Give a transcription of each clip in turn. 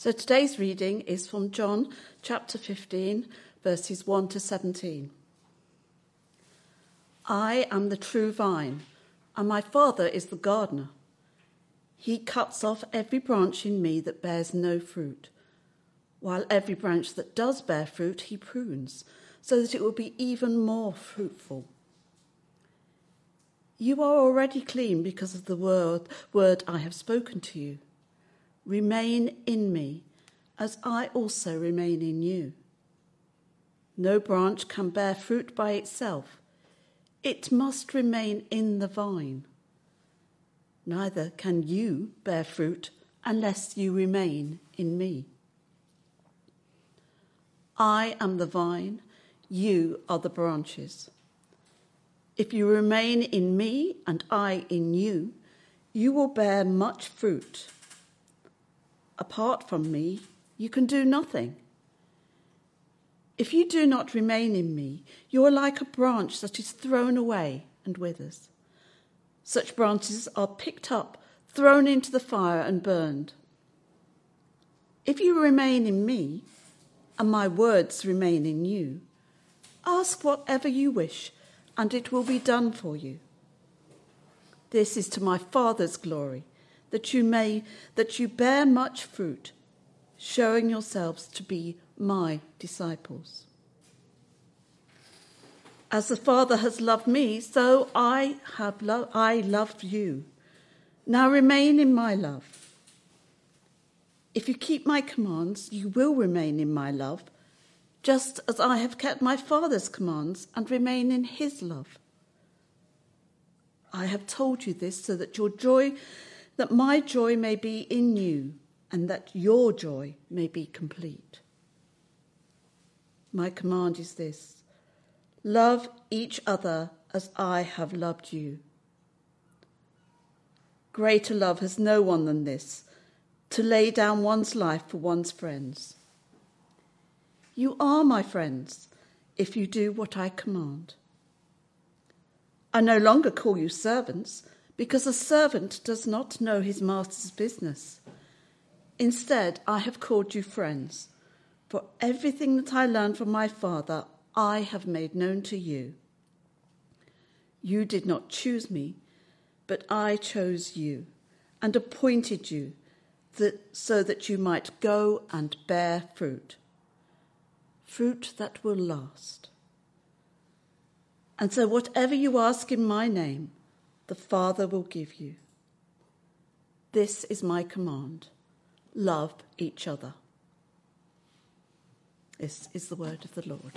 So today's reading is from John chapter 15, verses 1 to 17. I am the true vine, and my Father is the gardener. He cuts off every branch in me that bears no fruit, while every branch that does bear fruit he prunes, so that it will be even more fruitful. You are already clean because of the word I have spoken to you. Remain in me, as I also remain in you. No branch can bear fruit by itself. It must remain in the vine. Neither can you bear fruit unless you remain in me. I am the vine, you are the branches. If you remain in me and I in you, you will bear much fruit. Apart from me, you can do nothing. If you do not remain in me, you are like a branch that is thrown away and withers. Such branches are picked up, thrown into the fire and burned. If you remain in me, and my words remain in you, ask whatever you wish, and it will be done for you. This is to my Father's glory, that you bear much fruit, showing yourselves to be my disciples. As the Father has loved me, so I loved you. Now remain in my love. If you keep my commands, you will remain in my love, just as I have kept my Father's commands and remain in his love. I have told you this so that that my joy may be in you, and that your joy may be complete. My command is this: love each other as I have loved you. Greater love has no one than this, to lay down one's life for one's friends. You are my friends if you do what I command. I no longer call you servants, because a servant does not know his master's business. Instead, I have called you friends, for everything that I learned from my Father I have made known to you. You did not choose me, but I chose you and appointed you so that you might go and bear fruit that will last. And so whatever you ask in my name, the Father will give you. This is my command: love each other. This is the word of the Lord.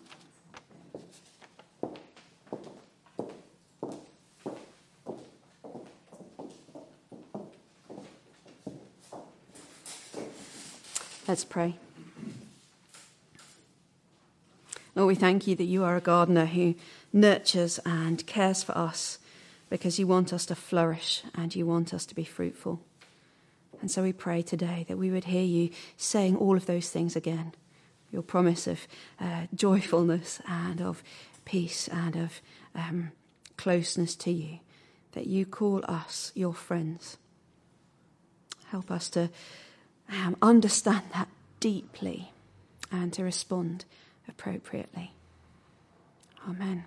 Let's pray. Lord, we thank you that you are a gardener who nurtures and cares for us, because you want us to flourish and you want us to be fruitful. And so we pray today that we would hear you saying all of those things again. Your promise of joyfulness and of peace and of closeness to you, that you call us your friends. Help us to understand that deeply and to respond appropriately. Amen.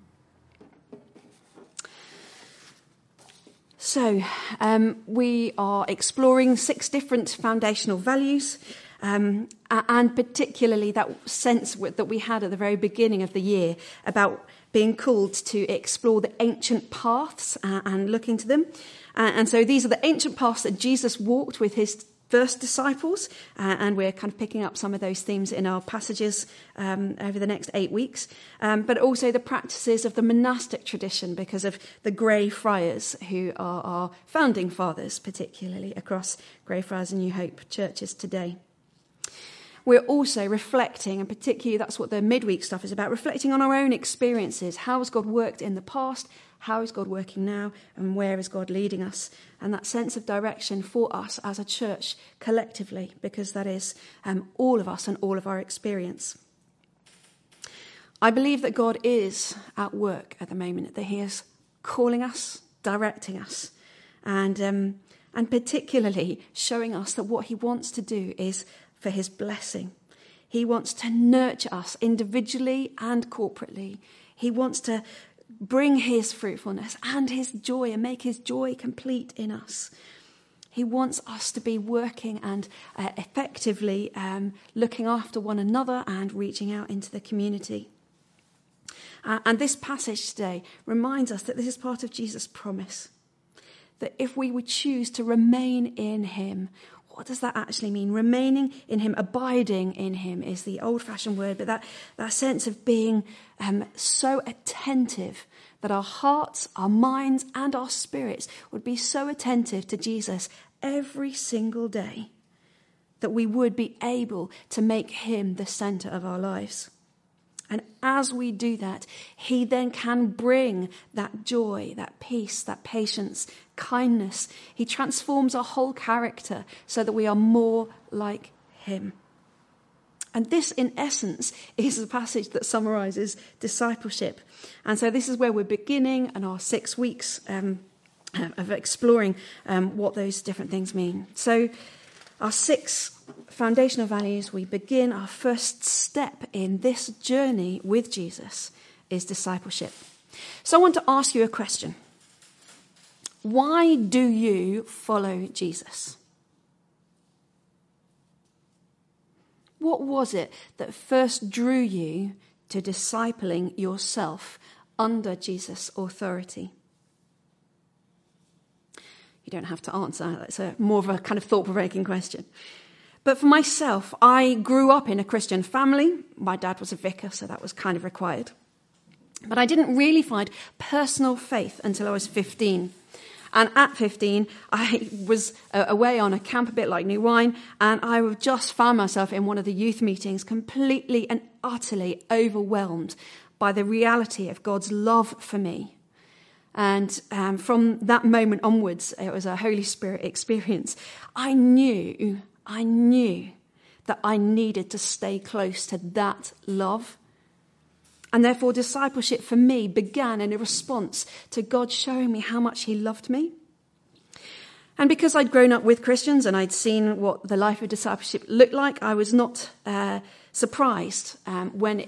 So we are exploring 6 different foundational values, and particularly that sense that we had at the very beginning of the year about being called to explore the ancient paths and look into them. And so these are the ancient paths that Jesus walked with his first disciples, and we're kind of picking up some of those themes in our passages over the next 8 weeks, but also the practices of the monastic tradition because of the Grey Friars, who are our founding fathers, particularly across Greyfriars and New Hope churches today. We're also reflecting, and particularly that's what the midweek stuff is about, reflecting on our own experiences. How has God worked in the past? How is God working now? And where is God leading us? And that sense of direction for us as a church collectively, because that is all of us and all of our experience. I believe that God is at work at the moment, that he is calling us, directing us, and and particularly showing us that what he wants to do is for his blessing. He wants to nurture us individually and corporately. He wants to bring his fruitfulness and his joy and make his joy complete in us. He wants us to be working and effectively looking after one another and reaching out into the community. And this passage today reminds us that this is part of Jesus' promise. That if we would choose to remain in him, what does that actually mean? Remaining in him, abiding in him is the old-fashioned word, but that sense of being so attentive that our hearts, our minds, and our spirits would be so attentive to Jesus every single day that we would be able to make him the centre of our lives. And as we do that, he then can bring that joy, that peace, that patience, kindness. He transforms our whole character so that we are more like him. And this, in essence, is the passage that summarises discipleship. And so this is where we're beginning in our 6 weeks of exploring what those different things mean. So our 6 foundational values, we begin our first step in this journey with Jesus is discipleship. So I want to ask you a question. Why do you follow Jesus? What was it that first drew you to discipling yourself under Jesus' authority? You don't have to answer. That's more of a kind of thought-provoking question. But for myself, I grew up in a Christian family. My dad was a vicar, so that was kind of required. But I didn't really find personal faith until I was 15. And at 15, I was away on a camp a bit like New Wine, and I just found myself in one of the youth meetings completely and utterly overwhelmed by the reality of God's love for me. And from that moment onwards, it was a Holy Spirit experience. I knew that I needed to stay close to that love. And therefore, discipleship for me began in a response to God showing me how much he loved me. And because I'd grown up with Christians and I'd seen what the life of discipleship looked like, I was not surprised when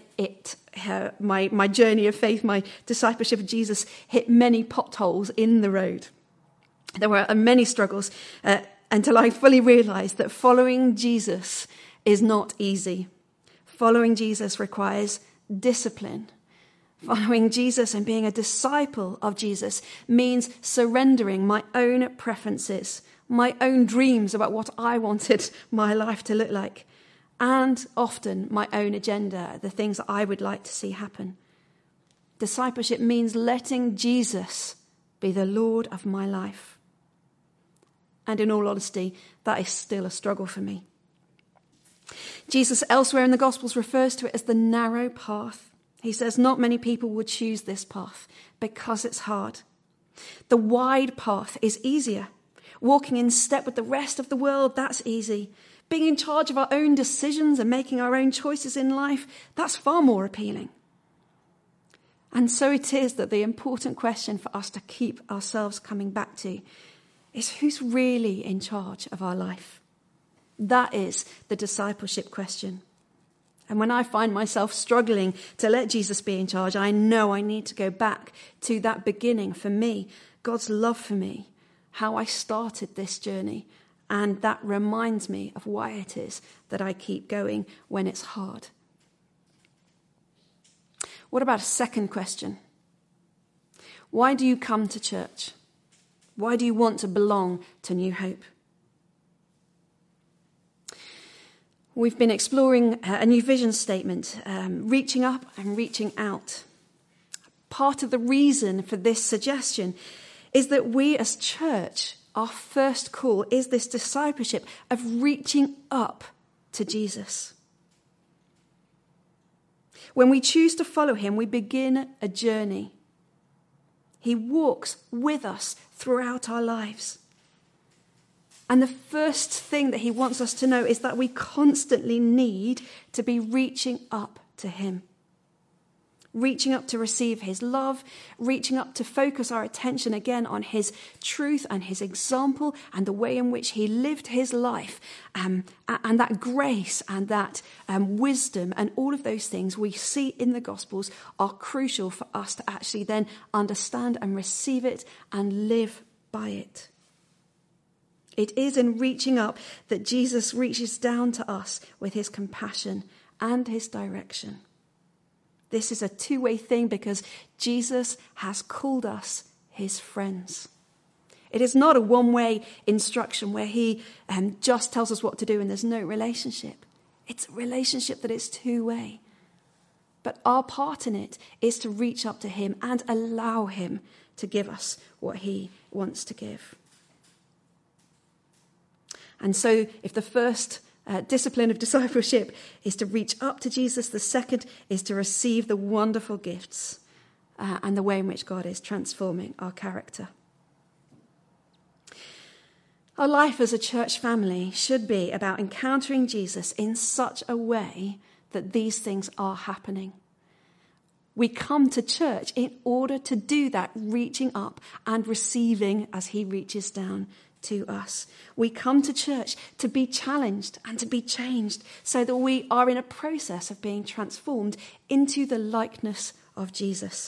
my journey of faith, my discipleship of Jesus, hit many potholes in the road. There were many struggles until I fully realised that following Jesus is not easy. Following Jesus requires discipline. Following Jesus and being a disciple of Jesus means surrendering my own preferences, my own dreams about what I wanted my life to look like, and often my own agenda, the things that I would like to see happen. Discipleship means letting Jesus be the Lord of my life. And in all honesty, that is still a struggle for me. Jesus elsewhere in the Gospels refers to it as the narrow path. He says not many people would choose this path because it's hard. The wide path is easier. Walking in step with the rest of the world, that's easy. Being in charge of our own decisions and making our own choices in life, that's far more appealing. And so it is that the important question for us to keep ourselves coming back to is who's really in charge of our life? That is the discipleship question. And when I find myself struggling to let Jesus be in charge, I know I need to go back to that beginning for me, God's love for me, how I started this journey. And that reminds me of why it is that I keep going when it's hard. What about a second question? Why do you come to church? Why do you want to belong to New Hope? We've been exploring a new vision statement, reaching up and reaching out. Part of the reason for this suggestion is that we as church, our first call is this discipleship of reaching up to Jesus. When we choose to follow him, we begin a journey. He walks with us throughout our lives. And the first thing that he wants us to know is that we constantly need to be reaching up to him. reaching up to receive his love, reaching up to focus our attention again on his truth and his example and the way in which he lived his life, and that grace and that wisdom and all of those things we see in the Gospels are crucial for us to actually then understand and receive it and live by it. It is in reaching up that Jesus reaches down to us with his compassion and his direction. This is a two-way thing because Jesus has called us his friends. It is not a one-way instruction where he just tells us what to do and there's no relationship. It's a relationship that is two-way. But our part in it is to reach up to him and allow him to give us what he wants to give. And so if the first discipline of discipleship is to reach up to Jesus, the second is to receive the wonderful gifts and the way in which God is transforming our character. Our life as a church family should be about encountering Jesus in such a way that these things are happening. We come to church in order to do that, reaching up and receiving as he reaches down to us. We come to church to be challenged and to be changed so that we are in a process of being transformed into the likeness of Jesus.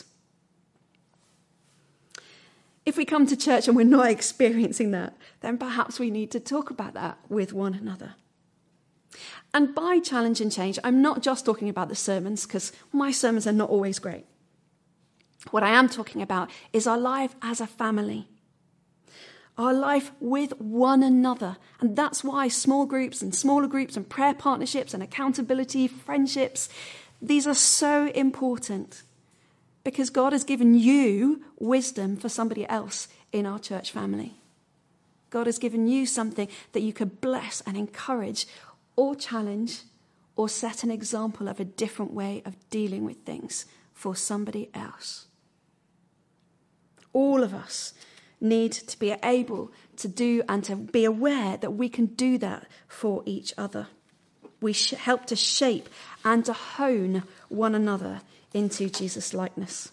If we come to church and we're not experiencing that, then perhaps we need to talk about that with one another. And by challenge and change, I'm not just talking about the sermons, because my sermons are not always great. What I am talking about is our life as a family. Our life with one another. And that's why small groups and smaller groups and prayer partnerships and accountability, friendships, these are so important. Because God has given you wisdom for somebody else in our church family. God has given you something that you could bless and encourage or challenge or set an example of a different way of dealing with things for somebody else. All of us need to be able to do and to be aware that we can do that for each other. We help to shape and to hone one another into Jesus' likeness.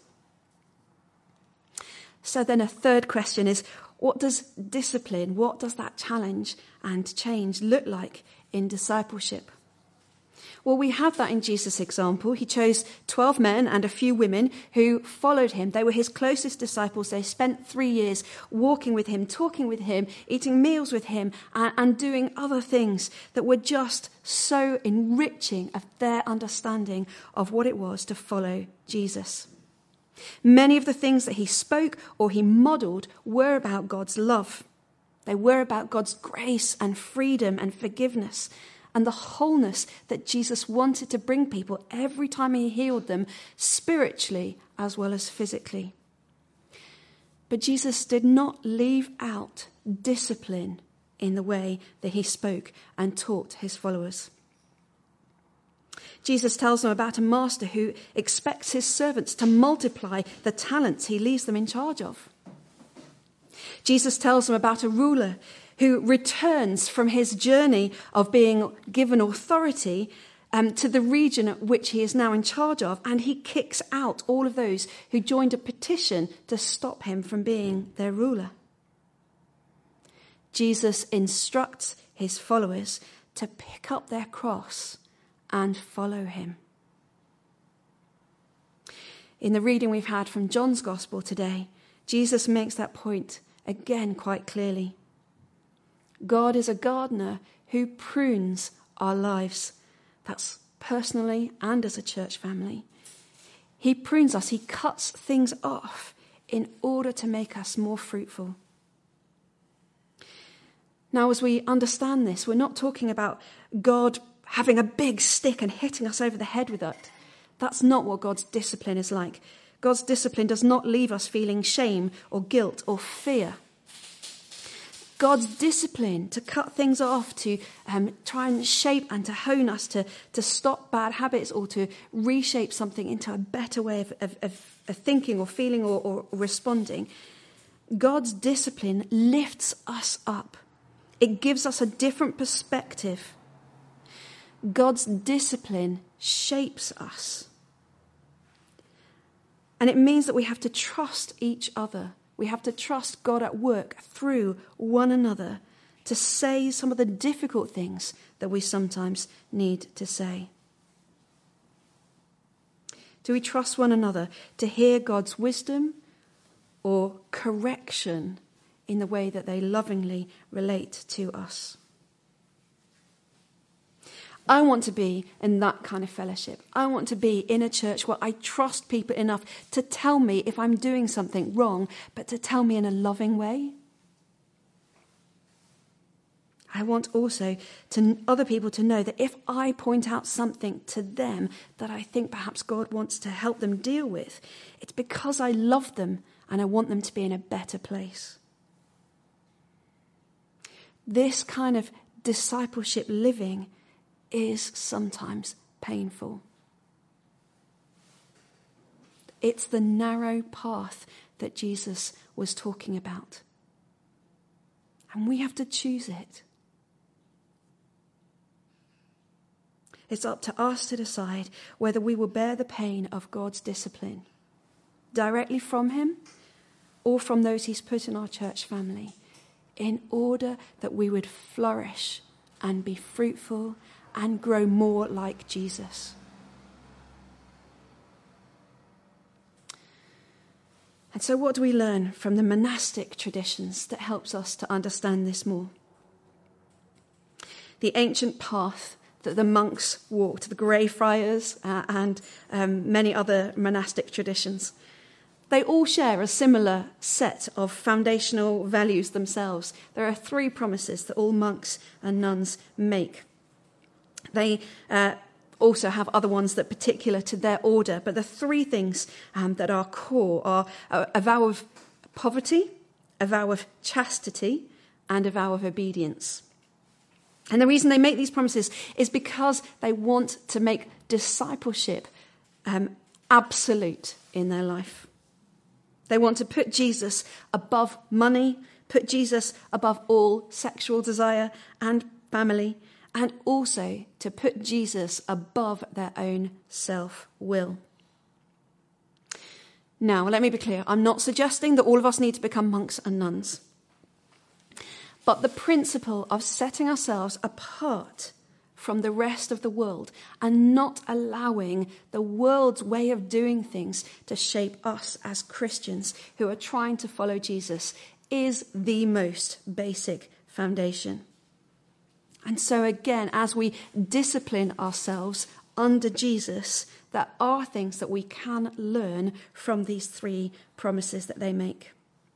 So then a third question is, what does discipline, what does that challenge and change look like in discipleship? Well, we have that in Jesus' example. He chose 12 men and a few women who followed him. They were his closest disciples. They spent 3 years walking with him, talking with him, eating meals with him, and doing other things that were just so enriching of their understanding of what it was to follow Jesus. Many of the things that he spoke or he modeled were about God's love. They were about God's grace and freedom and forgiveness and the wholeness that Jesus wanted to bring people every time he healed them, spiritually as well as physically. But Jesus did not leave out discipline in the way that he spoke and taught his followers. Jesus tells them about a master who expects his servants to multiply the talents he leaves them in charge of. Jesus tells them about a ruler who returns from his journey of being given authority to the region which he is now in charge of, and he kicks out all of those who joined a petition to stop him from being their ruler. Jesus instructs his followers to pick up their cross and follow him. In the reading we've had from John's Gospel today, Jesus makes that point again quite clearly. God is a gardener who prunes our lives. That's personally and as a church family. He prunes us. He cuts things off in order to make us more fruitful. Now, as we understand this, we're not talking about God having a big stick and hitting us over the head with it. That's not what God's discipline is like. God's discipline does not leave us feeling shame or guilt or fear. God's discipline to cut things off, to try and shape and to hone us, to stop bad habits or to reshape something into a better way of thinking or feeling or responding. God's discipline lifts us up. It gives us a different perspective. God's discipline shapes us. And it means that we have to trust each other. We have to trust God at work through one another to say some of the difficult things that we sometimes need to say. Do we trust one another to hear God's wisdom or correction in the way that they lovingly relate to us? I want to be in that kind of fellowship. I want to be in a church where I trust people enough to tell me if I'm doing something wrong, but to tell me in a loving way. I want also other people to know that if I point out something to them that I think perhaps God wants to help them deal with, it's because I love them and I want them to be in a better place. This kind of discipleship living is sometimes painful. It's the narrow path that Jesus was talking about. And we have to choose it. It's up to us to decide whether we will bear the pain of God's discipline directly from him or from those he's put in our church family, in order that we would flourish and be fruitful and grow more like Jesus. And so what do we learn from the monastic traditions that helps us to understand this more? The ancient path that the monks walked, the Grey Friars and many other monastic traditions, they all share a similar set of foundational values themselves. There are 3 promises that all monks and nuns make. They also have other ones that are particular to their order, but the 3 things that are core are a vow of poverty, a vow of chastity, and a vow of obedience. And the reason they make these promises is because they want to make discipleship absolute in their life. They want to put Jesus above money, put Jesus above all sexual desire and family, and also to put Jesus above their own self-will. Now, let me be clear. I'm not suggesting that all of us need to become monks and nuns. But the principle of setting ourselves apart from the rest of the world and not allowing the world's way of doing things to shape us as Christians who are trying to follow Jesus is the most basic foundation. And so again, as we discipline ourselves under Jesus, there are things that we can learn from these 3 promises that they make.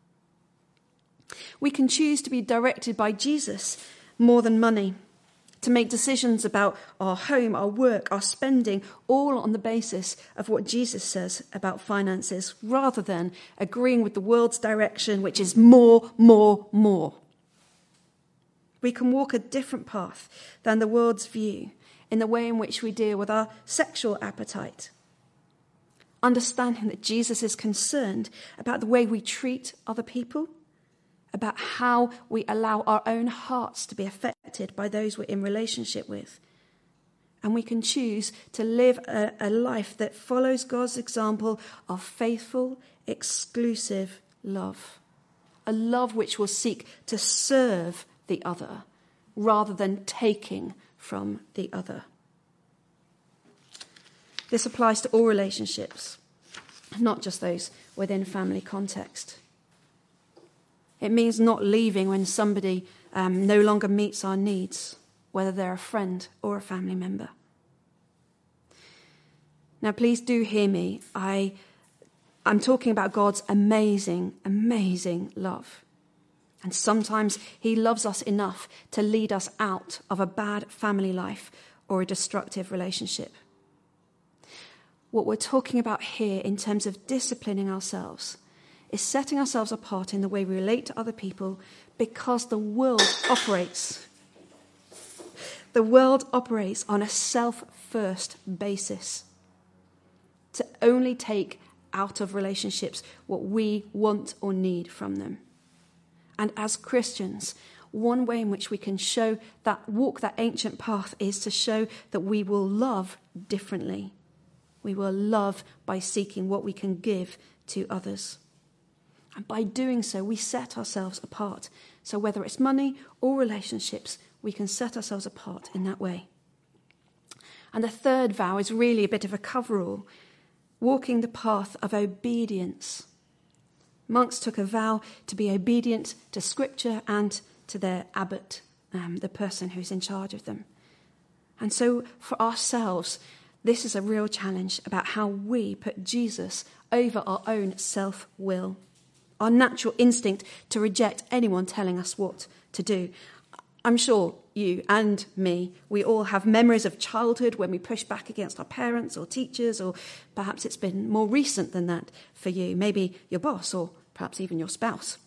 We can choose to be directed by Jesus more than money, to make decisions about our home, our work, our spending, all on the basis of what Jesus says about finances, rather than agreeing with the world's direction, which is more, more, more. We can walk a different path than the world's view in the way in which we deal with our sexual appetite, understanding that Jesus is concerned about the way we treat other people, about how we allow our own hearts to be affected by those we're in relationship with. And we can choose to live a life that follows God's example of faithful, exclusive love. A love which will seek to serve the other rather than taking from the other. This applies to all relationships, not just those within family context. It means not leaving when somebody no longer meets our needs, whether they're a friend or a family member. Now, please do hear me. I'm talking about God's amazing, amazing love. And sometimes he loves us enough to lead us out of a bad family life or a destructive relationship. What we're talking about here in terms of disciplining ourselves is setting ourselves apart in the way we relate to other people, because the world operates on a self-first basis, to only take out of relationships what we want or need from them. And as Christians, one way in which we can walk that ancient path is to show that we will love differently. we will love by seeking what we can give to others. And by doing so, we set ourselves apart. So whether it's money or relationships, we can set ourselves apart in that way. And the third vow is really a bit of a coverall, walking the path of obedience. Monks took a vow to be obedient to Scripture and to their abbot, the person who's in charge of them. And so for ourselves, this is a real challenge about how we put Jesus over our own self-will, our natural instinct to reject anyone telling us what to do. I'm sure you and me, we all have memories of childhood when we push back against our parents or teachers, or perhaps it's been more recent than that for you, maybe your boss or perhaps even your spouse.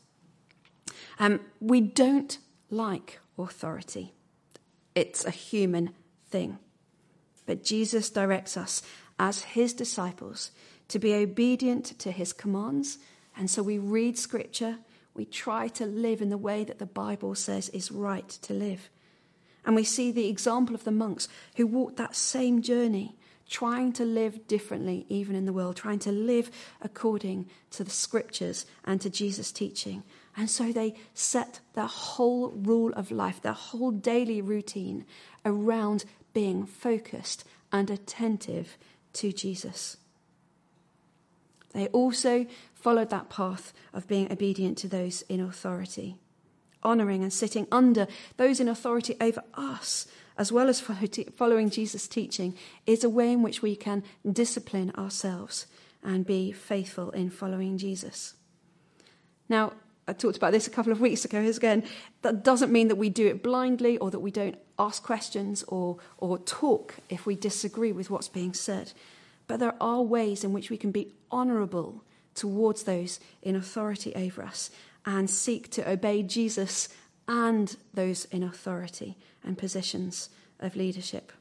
We don't like authority. It's a human thing. But Jesus directs us as his disciples to be obedient to his commands. And so we read Scripture, we try to live in the way that the Bible says is right to live. And we see the example of the monks who walked that same journey, trying to live differently even in the world, trying to live according to the Scriptures and to Jesus' teaching. And so they set their whole rule of life, their whole daily routine around being focused and attentive to Jesus. They also followed that path of being obedient to those in authority, honouring and sitting under those in authority over us, as well as following Jesus' teaching, is a way in which we can discipline ourselves and be faithful in following Jesus. Now, I talked about this a couple of weeks ago. Again, that doesn't mean that we do it blindly or that we don't ask questions or talk if we disagree with what's being said. But there are ways in which we can be honourable towards those in authority over us and seek to obey Jesus and those in authority and positions of leadership.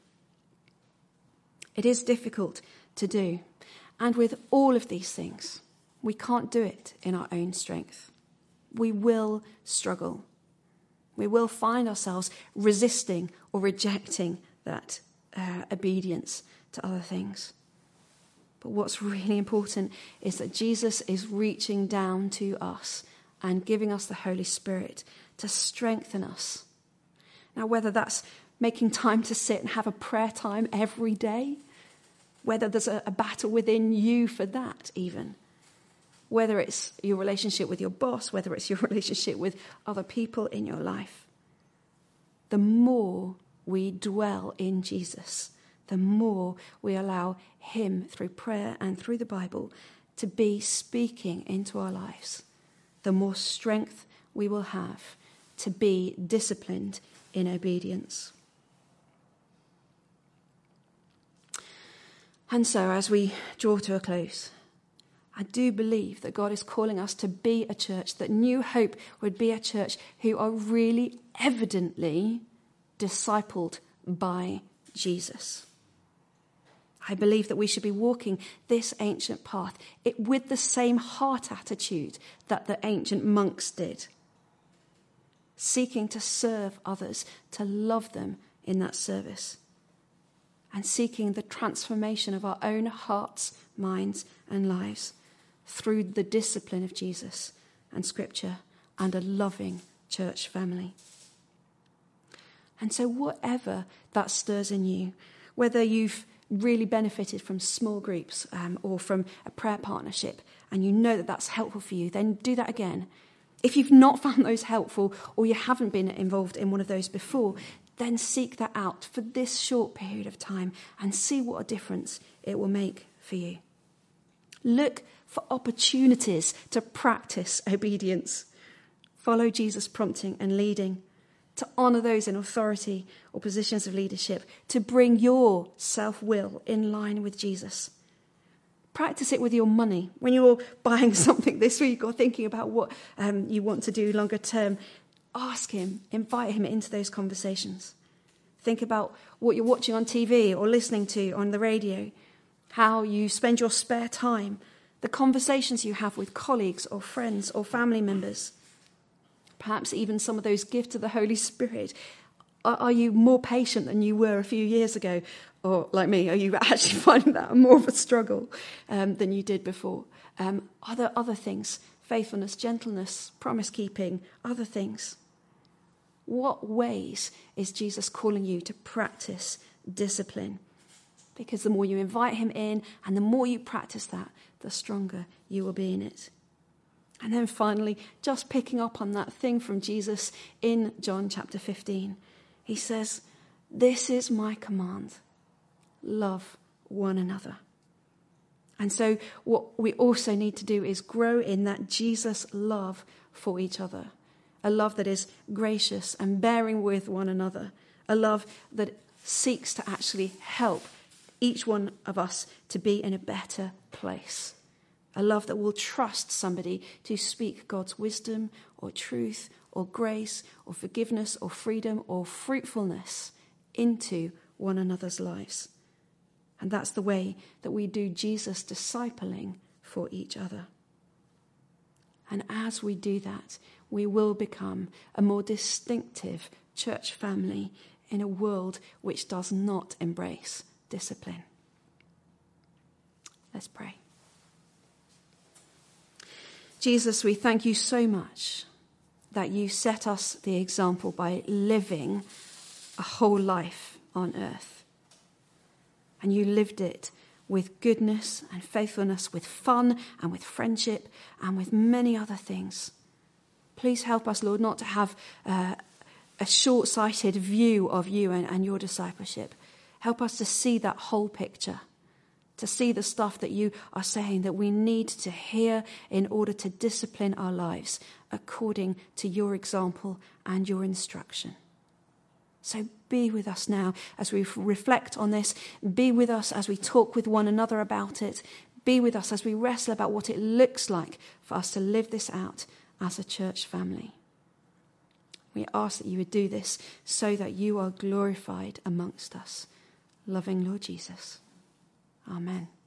It is difficult to do. And with all of these things, we can't do it in our own strength. We will struggle. We will find ourselves resisting or rejecting that obedience to other things. But what's really important is that Jesus is reaching down to us and giving us the Holy Spirit to strengthen us. Now, whether that's making time to sit and have a prayer time every day, whether there's a battle within you for that even, whether it's your relationship with your boss, whether it's your relationship with other people in your life, the more we dwell in Jesus, the more we allow him through prayer and through the Bible to be speaking into our lives, the more strength we will have to be disciplined in obedience. And so as we draw to a close, I do believe that God is calling us to be a church, that New Hope would be a church who are really evidently discipled by Jesus. I believe that we should be walking this ancient path with the same heart attitude that the ancient monks did, seeking to serve others, to love them in that service, and seeking the transformation of our own hearts, minds, and lives through the discipline of Jesus and Scripture and a loving church family. And so whatever that stirs in you, whether you've really benefited from small groups or from a prayer partnership and you know that that's helpful for you, then do that again. If you've not found those helpful or you haven't been involved in one of those before, then seek that out for this short period of time and see what a difference it will make for you. Look for opportunities to practice obedience. Follow Jesus' prompting and leading, to honour those in authority or positions of leadership, to bring your self-will in line with Jesus. Practice it with your money. When you're buying something this week or thinking about what you want to do longer term, ask him, invite him into those conversations. Think about what you're watching on TV or listening to on the radio, how you spend your spare time, the conversations you have with colleagues or friends or family members. Perhaps even some of those gifts of the Holy Spirit. Are you more patient than you were a few years ago? Or like me, are you actually finding that more of a struggle than you did before? Other things, faithfulness, gentleness, promise-keeping, other things. What ways is Jesus calling you to practice discipline? Because the more you invite him in and the more you practice that, the stronger you will be in it. And then finally, just picking up on that thing from Jesus in John chapter 15. He says, "This is my command, love one another." And so what we also need to do is grow in that Jesus love for each other. A love that is gracious and bearing with one another. A love that seeks to actually help each one of us to be in a better place. A love that will trust somebody to speak God's wisdom or truth or grace or forgiveness or freedom or fruitfulness into one another's lives. And that's the way that we do Jesus discipling for each other. And as we do that, we will become a more distinctive church family in a world which does not embrace discipline. Let's pray. Jesus, we thank you so much that you set us the example by living a whole life on earth. And you lived it with goodness and faithfulness, with fun and with friendship and with many other things. Please help us, Lord, not to have a short-sighted view of you and your discipleship. Help us to see that whole picture, to see the stuff that you are saying that we need to hear in order to discipline our lives according to your example and your instruction. So be with us now as we reflect on this. Be with us as we talk with one another about it. Be with us as we wrestle about what it looks like for us to live this out as a church family. We ask that you would do this so that you are glorified amongst us. Loving Lord Jesus. Amen.